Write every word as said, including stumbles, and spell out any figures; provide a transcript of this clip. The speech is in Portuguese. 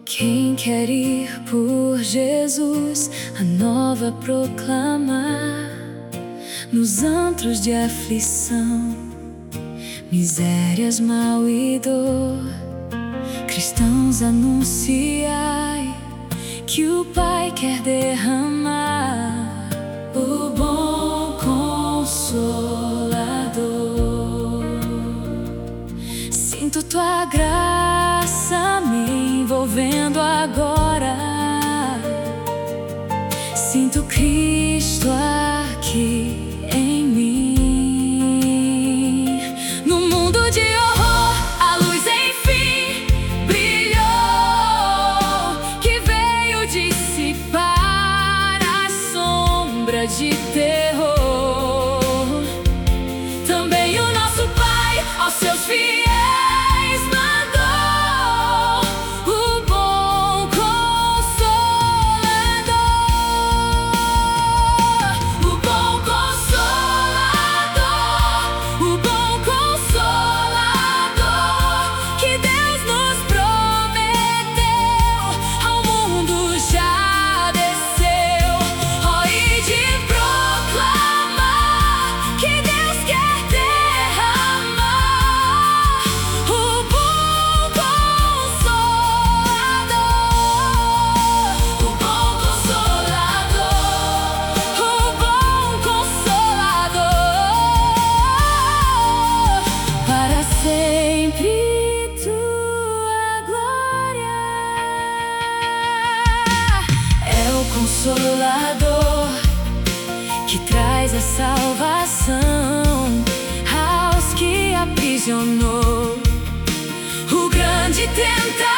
Quem quer ir por Jesus, a nova proclamar, nos antros de aflição, misérias, mal e dor, cristãos, anunciai que o Pai quer derramar o bom Consolador. Sinto tua graça me envolvendo agora, sinto Cristo aqui em mim. No mundo de horror, a luz enfim brilhou, que veio dissipar a sombra de terror. Também o nosso Pai aos seus fiéis Consolador, que traz a salvação aos que aprisionou o grande tentador.